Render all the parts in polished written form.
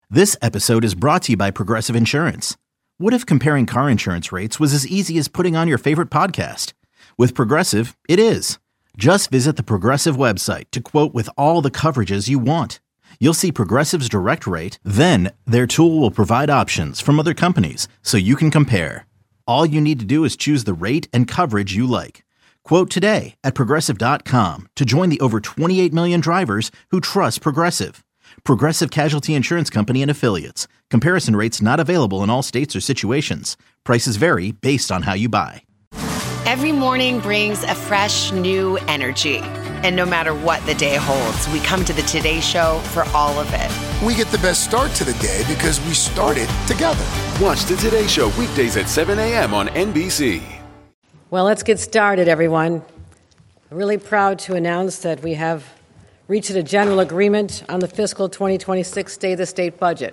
This episode is brought to you by Progressive Insurance. What if comparing car insurance rates was as easy as putting on your favorite podcast? With Progressive, it is. Just visit the Progressive website to quote with all the coverages you want. You'll see Progressive's direct rate, then their tool will provide options from other companies so you can compare. All you need to do is choose the rate and coverage you like. Quote today at Progressive.com to join the over 28 million drivers who trust Progressive. Progressive Casualty Insurance Company and Affiliates. Comparison rates not available in all states or situations. Prices vary based on how you buy. Every morning brings a fresh, new energy. And no matter what the day holds, we come to the Today Show for all of it. We get the best start to the day because we started together. Watch the Today Show weekdays at 7 a.m. on NBC. Well, let's get started, everyone. I'm really proud to announce that we have reached a general agreement on the fiscal 2026 State of the State budget.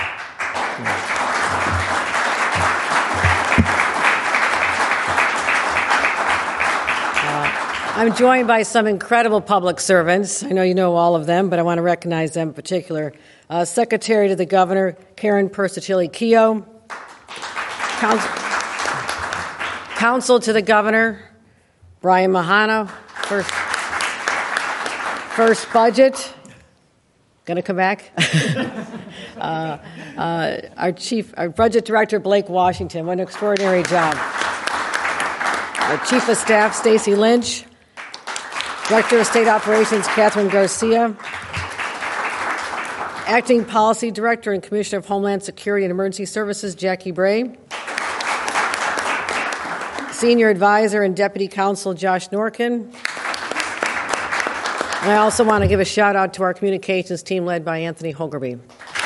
I'm joined by some incredible public servants. I know you know all of them, but I want to recognize them in particular. Secretary to the Governor, Karen Persichelli-Keough. Counsel to the Governor, Brian Mahana. First budget. Going to come back? Our budget director, Blake Washington. What an extraordinary job. Our Chief of Staff, Stacy Lynch. Director of State Operations, Catherine Garcia. Acting Policy Director and Commissioner of Homeland Security and Emergency Services, Jackie Bray. Senior Advisor and Deputy Counsel, Josh Norkin. And I also want to give a shout out to our communications team led by Anthony Hogerby.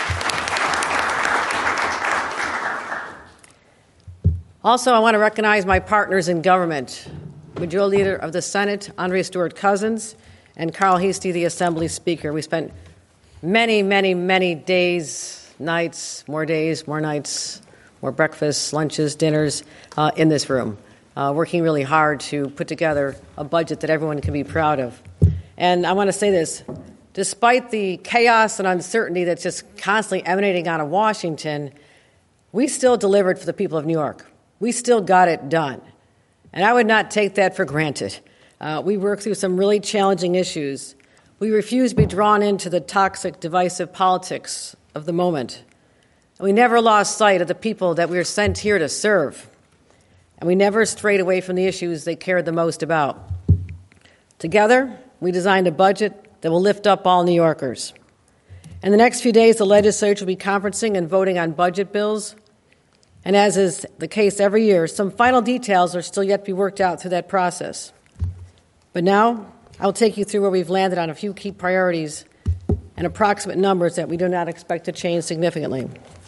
Also, I want to recognize my partners in government. Majority Leader of the Senate, Andrea Stewart-Cousins, and Carl Heastie, the Assembly Speaker. We spent many days, nights, more nights, more breakfasts, lunches, dinners in this room, working really hard to put together a budget that everyone can be proud of. And I want to say this, despite the chaos and uncertainty that's just constantly emanating out of Washington, we still delivered for the people of New York. We still got it done. And I would not take that for granted. We worked through some really challenging issues. We refused to be drawn into the toxic, divisive politics of the moment. And we never lost sight of the people that we were sent here to serve. And we never strayed away from the issues they cared the most about. Together, we designed a budget that will lift up all New Yorkers. In the next few days, the legislature will be conferencing and voting on budget bills. And as is the case every year, some final details are still yet to be worked out through that process. But now, I'll take you through where we've landed on a few key priorities and approximate numbers that we do not expect to change significantly.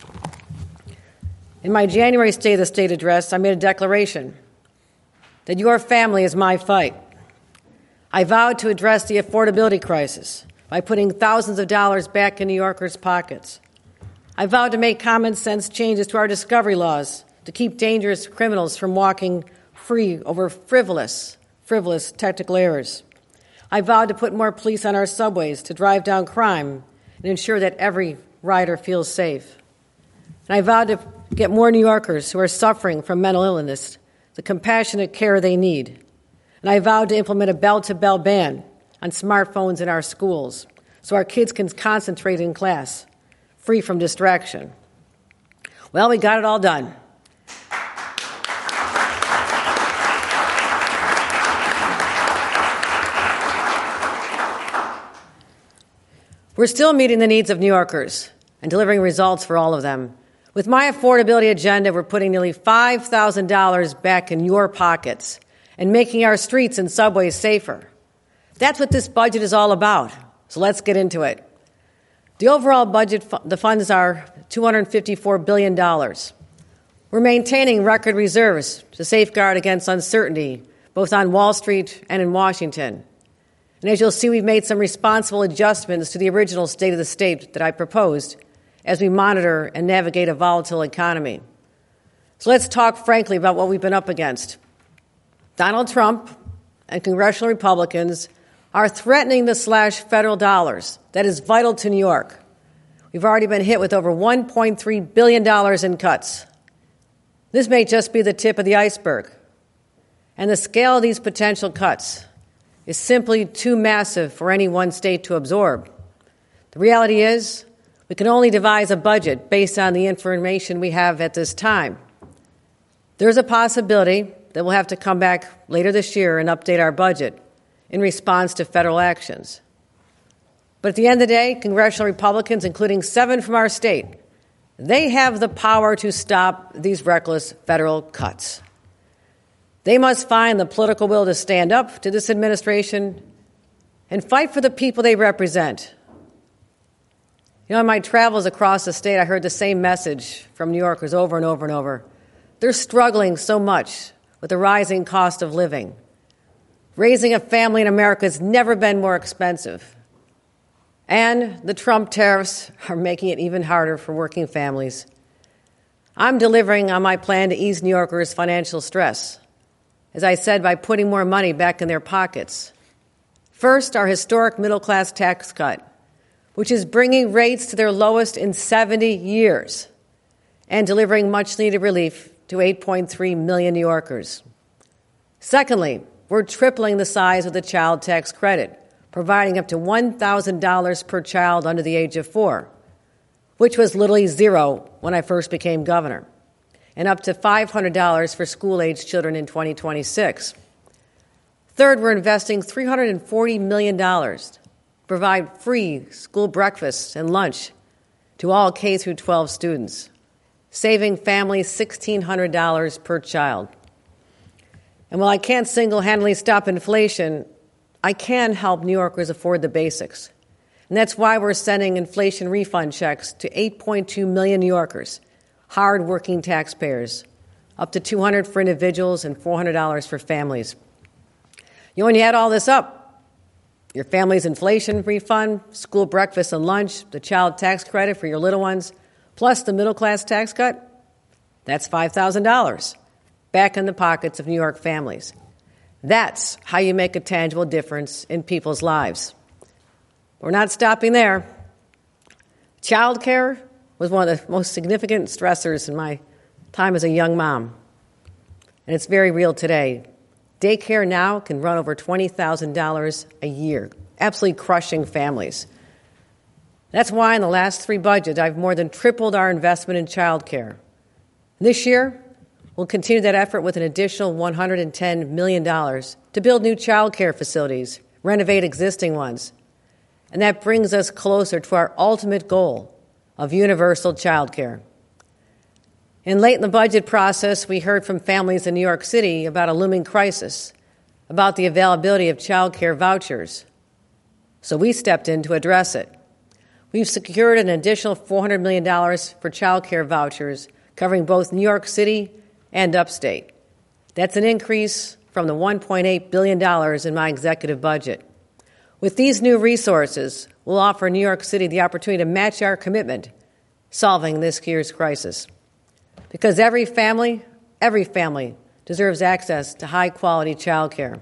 In my January State of the State address, I made a declaration that your family is my fight. I vowed to address the affordability crisis by putting thousands of dollars back in New Yorkers' pockets. I vowed to make common sense changes to our discovery laws to keep dangerous criminals from walking free over frivolous technical errors. I vowed to put more police on our subways to drive down crime and ensure that every rider feels safe. And I vowed to get more New Yorkers who are suffering from mental illness the compassionate care they need. And I vowed to implement a bell-to-bell ban on smartphones in our schools so our kids can concentrate in class, free from distraction. Well, we got it all done. We're still meeting the needs of New Yorkers and delivering results for all of them. With my affordability agenda, we're putting nearly $5,000 back in your pockets and making our streets and subways safer. That's what this budget is all about. So let's get into it. The overall budget, the funds are $254 billion. We're maintaining record reserves to safeguard against uncertainty, both on Wall Street and in Washington. And as you'll see, we've made some responsible adjustments to the original State of the State that I proposed as we monitor and navigate a volatile economy. So let's talk frankly about what we've been up against. Donald Trump and congressional Republicans are threatening to slash federal dollars that is vital to New York. We've already been hit with over $1.3 billion in cuts. This may just be the tip of the iceberg. And the scale of these potential cuts is simply too massive for any one state to absorb. The reality is, we can only devise a budget based on the information we have at this time. There's a possibility that we'll have to come back later this year and update our budget in response to federal actions. But at the end of the day, congressional Republicans, including 7 from our state, they have the power to stop these reckless federal cuts. They must find the political will to stand up to this administration and fight for the people they represent. You know, in my travels across the state, I heard the same message from New Yorkers over and over and over. They're struggling so much with the rising cost of living. Raising a family in America has never been more expensive. And the Trump tariffs are making it even harder for working families. I'm delivering on my plan to ease New Yorkers' financial stress, as I said, by putting more money back in their pockets. First, our historic middle-class tax cut, which is bringing rates to their lowest in 70 years and delivering much-needed relief to 8.3 million New Yorkers. Secondly, we're tripling the size of the child tax credit, providing up to $1,000 per child under the age of 4, which was literally zero when I first became governor, and up to $500 for school-age children in 2026. Third, we're investing $340 million to provide free school breakfast and lunch to all K-12 students, saving families $1,600 per child. And while I can't single-handedly stop inflation, I can help New Yorkers afford the basics. And that's why we're sending inflation refund checks to 8.2 million New Yorkers, hard-working taxpayers, up to $200 for individuals and $400 for families. You know, when you add all this up, your family's inflation refund, school breakfast and lunch, the child tax credit for your little ones, plus the middle-class tax cut, that's $5,000 back in the pockets of New York families. That's how you make a tangible difference in people's lives. We're not stopping there. Child care was one of the most significant stressors in my time as a young mom, and it's very real today. Daycare now can run over $20,000 a year, absolutely crushing families. That's why in the last 3 budgets, I've more than tripled our investment in child care. This year, we'll continue that effort with an additional $110 million to build new child care facilities, renovate existing ones. And that brings us closer to our ultimate goal of universal child care. And late in the budget process, we heard from families in New York City about a looming crisis, about the availability of child care vouchers. So we stepped in to address it. We've secured an additional $400 million for child care vouchers, covering both New York City and upstate. That's an increase from the $1.8 billion in my executive budget. With these new resources, we'll offer New York City the opportunity to match our commitment solving this year's crisis. Because every family deserves access to high-quality child care.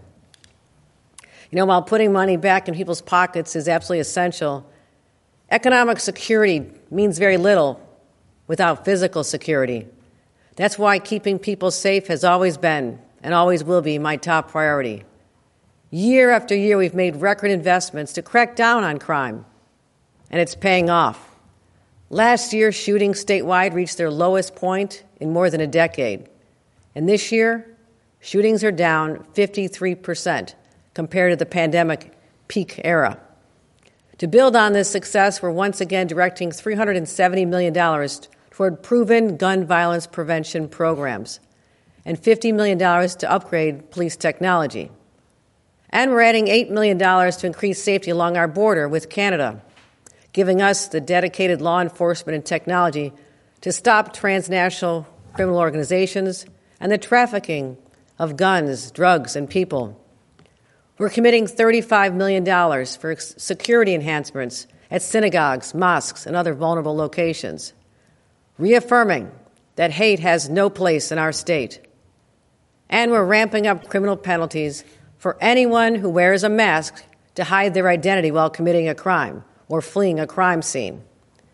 You know, while putting money back in people's pockets is absolutely essential, economic security means very little without physical security. That's why keeping people safe has always been and always will be my top priority. Year after year, we've made record investments to crack down on crime, and it's paying off. Last year, shootings statewide reached their lowest point in more than a decade. And this year, shootings are down 53% compared to the pandemic peak era. To build on this success, we're once again directing $370 million toward proven gun violence prevention programs and $50 million to upgrade police technology. And we're adding $8 million to increase safety along our border with Canada, giving us the dedicated law enforcement and technology to stop transnational criminal organizations and the trafficking of guns, drugs, and people. We're committing $35 million for security enhancements at synagogues, mosques, and other vulnerable locations, reaffirming that hate has no place in our state. And we're ramping up criminal penalties for anyone who wears a mask to hide their identity while committing a crime or fleeing a crime scene.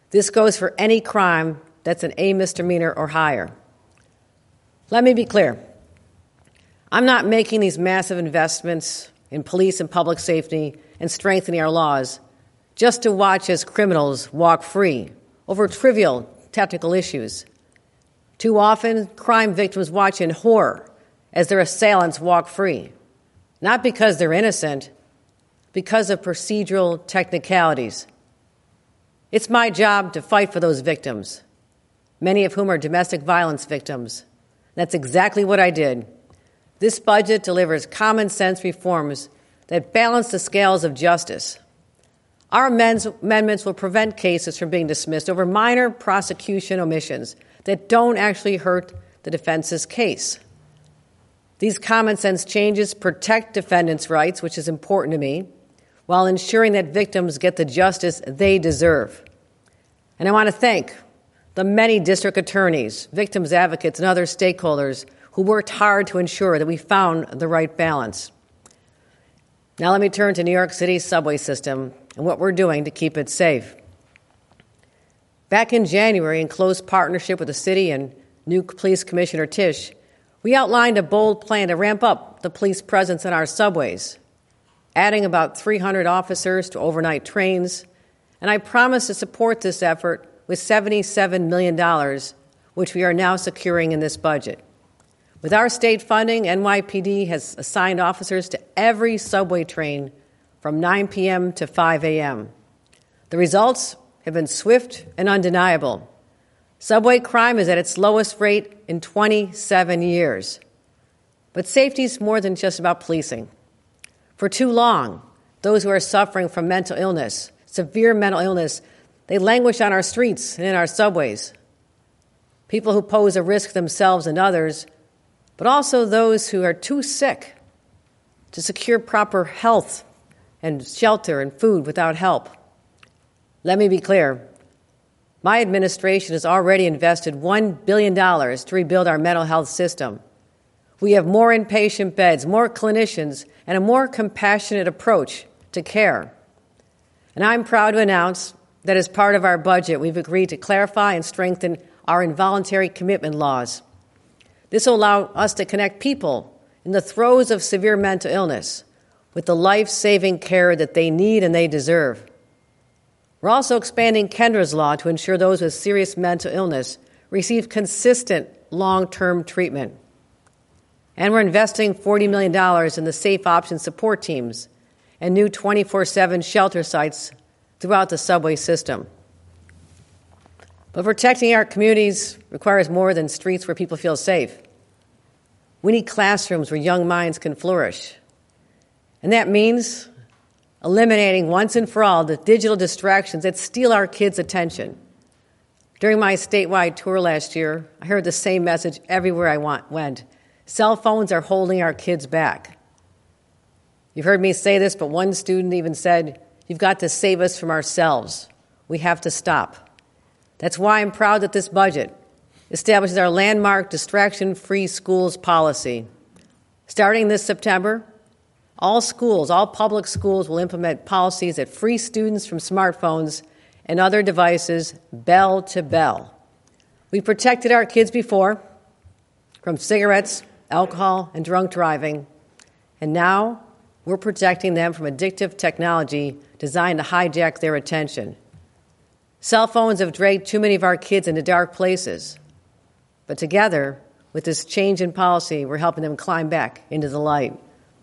This goes for any crime that's an A misdemeanor or higher. Let me be clear. I'm not making these massive investments in police and public safety and strengthening our laws just to watch as criminals walk free over trivial technical issues. Too often, crime victims watch in horror as their assailants walk free, not because they're innocent, because of procedural technicalities. It's my job to fight for those victims, many of whom are domestic violence victims. That's exactly what I did. This budget delivers common sense reforms that balance the scales of justice. Our amendments will prevent cases from being dismissed over minor prosecution omissions that don't actually hurt the defense's case. These common sense changes protect defendants' rights, which is important to me, while ensuring that victims get the justice they deserve. And I want to thank the many district attorneys, victims advocates, and other stakeholders who worked hard to ensure that we found the right balance. Now let me turn to New York City's subway system and what we're doing to keep it safe. Back in January, in close partnership with the city and new Police Commissioner Tisch, we outlined a bold plan to ramp up the police presence in our subways, adding about 300 officers to overnight trains, and I promised to support this effort with $77 million, which we are now securing in this budget. With our state funding, NYPD has assigned officers to every subway train from 9 p.m. to 5 a.m. The results have been swift and undeniable. Subway crime is at its lowest rate in 27 years. But safety is more than just about policing. For too long, those who are suffering from mental illness, severe mental illness, they languish on our streets and in our subways. People who pose a risk themselves and others, but also those who are too sick to secure proper health and shelter and food without help. Let me be clear. My administration has already invested $1 billion to rebuild our mental health system. We have more inpatient beds, more clinicians, and a more compassionate approach to care. And I'm proud to announce that as part of our budget, we've agreed to clarify and strengthen our involuntary commitment laws. This will allow us to connect people in the throes of severe mental illness with the life-saving care that they need and they deserve. We're also expanding Kendra's law to ensure those with serious mental illness receive consistent long-term treatment. And we're investing $40 million in the Safe Options support teams and new 24/7 shelter sites throughout the subway system. But protecting our communities requires more than streets where people feel safe. We need classrooms where young minds can flourish. And that means eliminating once and for all the digital distractions that steal our kids' attention. During my statewide tour last year, I heard the same message everywhere I went. Cell phones are holding our kids back. You've heard me say this, but one student even said, "You've got to save us from ourselves. We have to stop." That's why I'm proud that this budget establishes our landmark distraction-free schools policy. Starting this September, all public schools will implement policies that free students from smartphones and other devices bell to bell. We protected our kids before from cigarettes, alcohol, and drunk driving, and now we're protecting them from addictive technology designed to hijack their attention. Cell phones have dragged too many of our kids into dark places. But together, with this change in policy, we're helping them climb back into the light.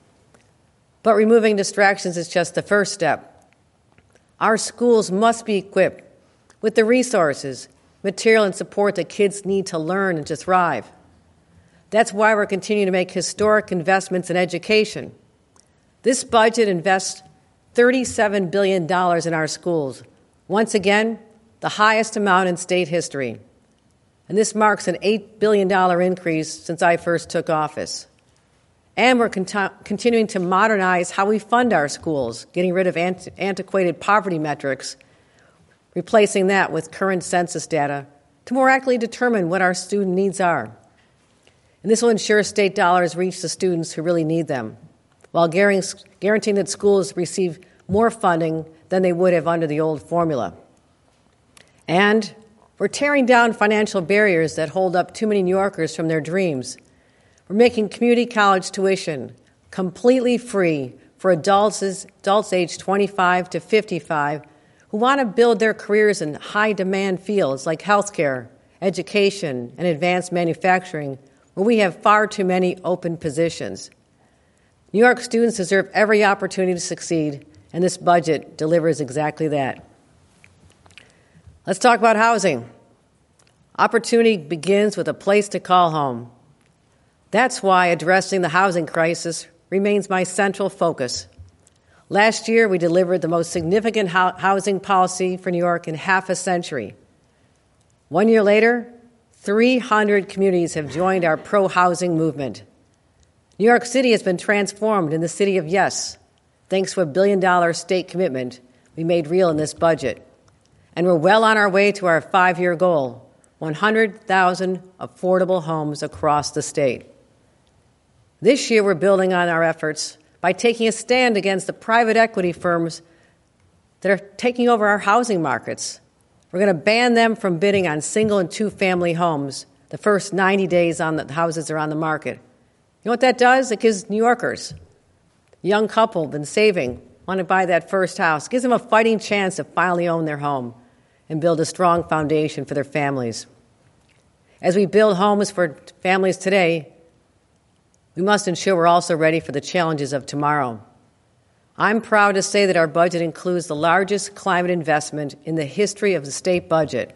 But removing distractions is just the first step. Our schools must be equipped with the resources, material, and support that kids need to learn and to thrive. That's why we're continuing to make historic investments in education. This budget invests $37 billion in our schools. Once again, the highest amount in state history. And this marks an $8 billion increase since I first took office. And we're continuing to modernize how we fund our schools, getting rid of antiquated poverty metrics, replacing that with current census data to more accurately determine what our student needs are. And this will ensure state dollars reach the students who really need them, while guaranteeing that schools receive more funding than they would have under the old formula. And we're tearing down financial barriers that hold up too many New Yorkers from their dreams. We're making community college tuition completely free for adults aged 25 to 55 who want to build their careers in high-demand fields like healthcare, education, and advanced manufacturing, where we have far too many open positions. New York students deserve every opportunity to succeed, and this budget delivers exactly that. Let's talk about housing. Opportunity begins with a place to call home. That's why addressing the housing crisis remains my central focus. Last year, we delivered the most significant housing policy for New York in half a century. 1 year later, 300 communities have joined our pro-housing movement. New York City has been transformed in the city of yes, thanks to a $1 billion state commitment we made real in this budget. And we're well on our way to our 5-year goal, 100,000 affordable homes across the state. This year, we're building on our efforts by taking a stand against the private equity firms that are taking over our housing markets. We're going to ban them from bidding on single and two-family homes the first 90 days on the houses are on the market. You know what that does? It gives New Yorkers, a young couple, been saving, want to buy that first house. It gives them a fighting chance to finally own their home and build a strong foundation for their families. As we build homes for families today, we must ensure we're also ready for the challenges of tomorrow. I'm proud to say that our budget includes the largest climate investment in the history of the state budget.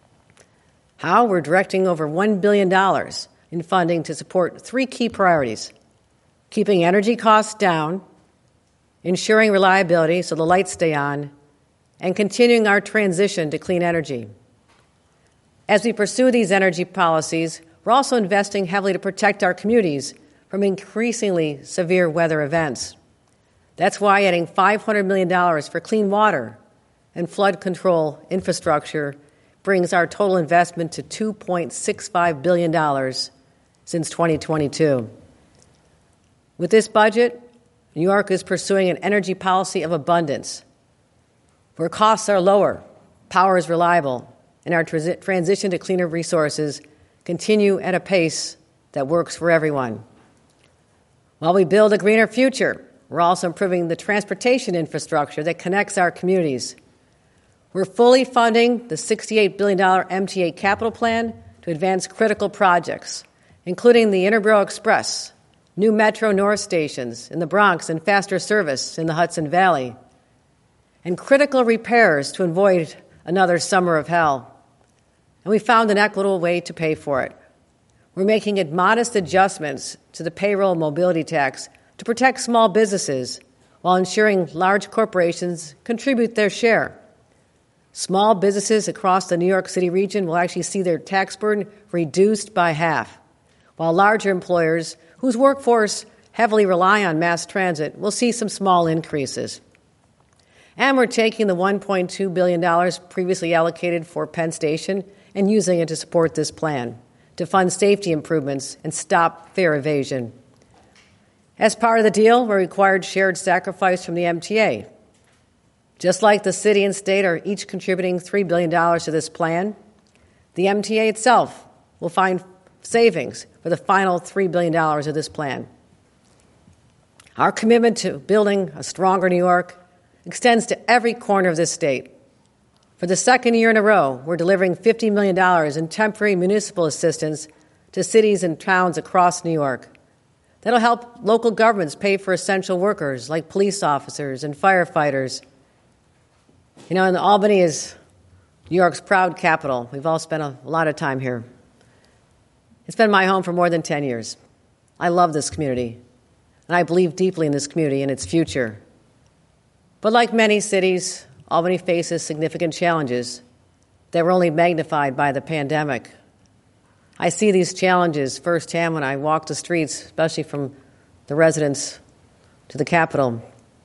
How? We're directing over $1 billion in funding to support 3 key priorities: keeping energy costs down, ensuring reliability so the lights stay on, and continuing our transition to clean energy. As we pursue these energy policies, we're also investing heavily to protect our communities from increasingly severe weather events. That's why adding $500 million for clean water and flood control infrastructure brings our total investment to $2.65 billion since 2022. With this budget, New York is pursuing an energy policy of abundance, where costs are lower, power is reliable, and our transition to cleaner resources continue at a pace that works for everyone. While we build a greener future, we're also improving the transportation infrastructure that connects our communities. We're fully funding the $68 billion MTA capital plan to advance critical projects, including the Interborough Express, new Metro North stations in the Bronx, and faster service in the Hudson Valley, and critical repairs to avoid another summer of hell. And we found an equitable way to pay for it. We're making modest adjustments to the payroll mobility tax to protect small businesses while ensuring large corporations contribute their share. Small businesses across the New York City region will actually see their tax burden reduced by half, while larger employers whose workforce heavily rely on mass transit will see some small increases. And we're taking the $1.2 billion previously allocated for Penn Station and using it to support this plan, to fund safety improvements and stop fare evasion. As part of the deal, we required shared sacrifice from the MTA. Just like the city and state are each contributing $3 billion to this plan, the MTA itself will find savings for the final $3 billion of this plan. Our commitment to building a stronger New York extends to every corner of this state. For the second year in a row, we're delivering $50 million in temporary municipal assistance to cities and towns across New York. That'll help local governments pay for essential workers like police officers and firefighters. You know, and Albany is New York's proud capital. We've all spent a lot of time here. It's been my home for more than 10 years. I love this community, and I believe deeply in this community and its future. But like many cities, Albany faces significant challenges that were only magnified by the pandemic. I see these challenges firsthand when I walk the streets, especially from the residence to the Capitol.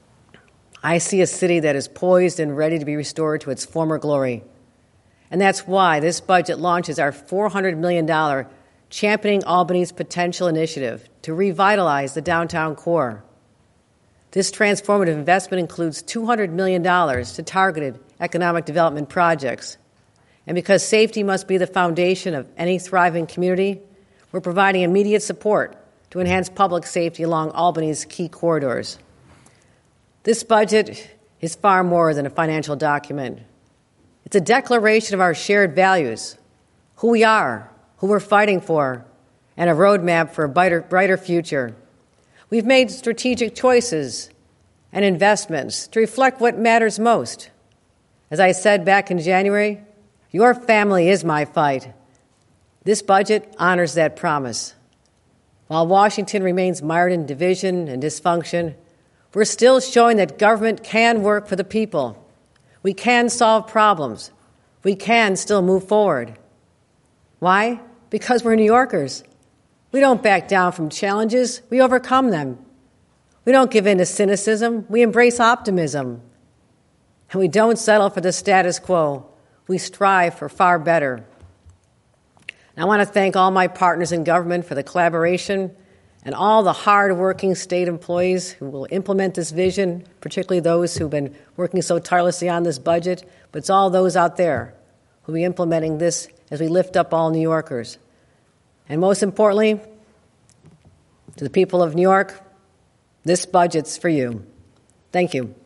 I see a city that is poised and ready to be restored to its former glory. And that's why this budget launches our $400 million Championing Albany's Potential initiative to revitalize the downtown core. This transformative investment includes $200 million to targeted economic development projects, And because safety must be the foundation of any thriving community, we're providing immediate support to enhance public safety along Albany's key corridors. This budget is far more than a financial document. It's a declaration of our shared values, who we are, who we're fighting for, and a roadmap for a brighter future. We've made strategic choices and investments to reflect what matters most. As I said back in January, your family is my fight. This budget honors that promise. While Washington remains mired in division and dysfunction, we're still showing that government can work for the people. We can solve problems. We can still move forward. Why? Because we're New Yorkers. We don't back down from challenges. We overcome them. We don't give in to cynicism. We embrace optimism. And we don't settle for the status quo. We strive for far better. And I want to thank all my partners in government for the collaboration and all the hard-working state employees who will implement this vision, particularly those who've been working so tirelessly on this budget, but it's all those out there who will be implementing this as we lift up all New Yorkers. And most importantly, to the people of New York, this budget's for you. Thank you.